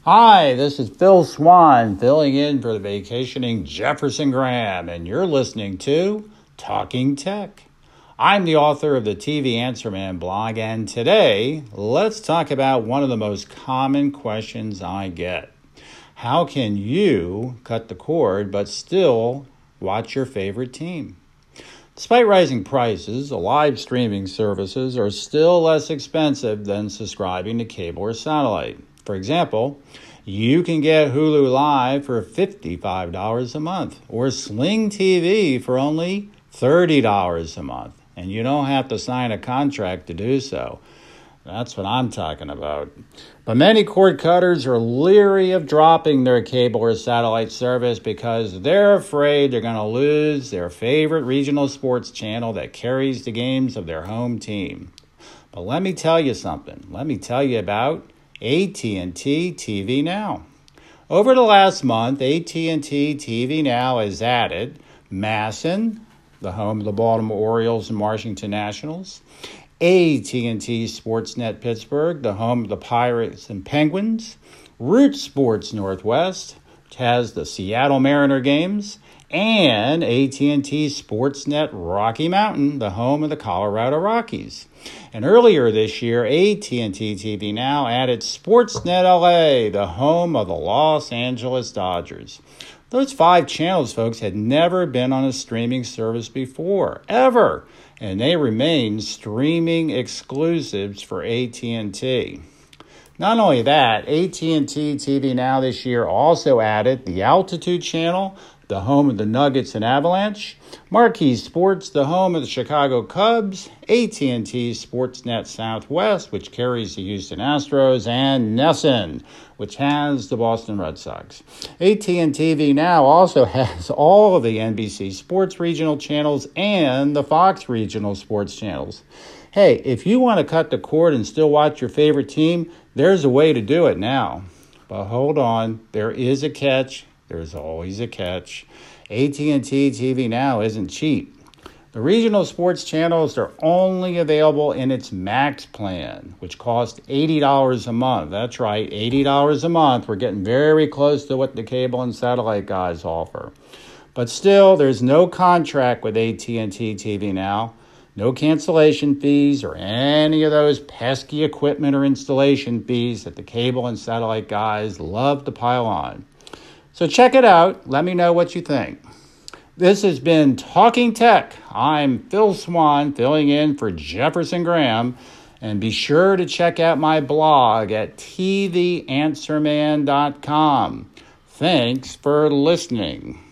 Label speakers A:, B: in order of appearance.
A: Hi, this is Phil Swan filling in for the vacationing Jefferson Graham, and you're listening to Talking Tech. I'm the author of the TV Answer Man blog, and today let's talk about one of the most common questions I get. How can you cut the cord but still watch your favorite team? Despite rising prices, live streaming services are still less expensive than subscribing to cable or satellite. For example, you can get Hulu Live for $55 a month or Sling TV for only $30 a month, and you don't have to sign a contract to do so. That's what I'm talking about. But many cord cutters are leery of dropping their cable or satellite service because they're afraid they're going to lose their favorite regional sports channel that carries the games of their home team. But let me tell you something. Let me tell you about AT&T TV Now. Over the last month, AT&T TV Now has added MASN, the home of the Baltimore Orioles and Washington Nationals, AT&T Sportsnet Pittsburgh, the home of the Pirates and Penguins, Root Sports Northwest, which has the Seattle Mariner games, and AT&T Sportsnet Rocky Mountain, the home of the Colorado Rockies. And earlier this year, AT&T TV Now added Sportsnet LA, the home of the Los Angeles Dodgers. Those 5 channels, folks, had never been on a streaming service before, ever, and they remain streaming exclusives for AT&T. Not only that, AT&T TV Now this year also added the Altitude Channel, the home of the Nuggets and Avalanche, Marquee Sports, the home of the Chicago Cubs, AT&T Sportsnet Southwest, which carries the Houston Astros, and NESN, which has the Boston Red Sox. AT&T TV Now also has all of the NBC Sports regional channels and the Fox regional sports channels. Hey, if you want to cut the cord and still watch your favorite team, there's a way to do it now. But hold on, there is a catch. There's always a catch. AT&T TV Now isn't cheap. The regional sports channels are only available in its Max plan, which costs $80 a month. That's right, $80 a month. We're getting very close to what the cable and satellite guys offer. But still, there's no contract with AT&T TV Now, no cancellation fees or any of those pesky equipment or installation fees that the cable and satellite guys love to pile on. So check it out. Let me know what you think. This has been Talking Tech. I'm Phil Swan filling in for Jefferson Graham. And be sure to check out my blog at tvanswerman.com. Thanks for listening.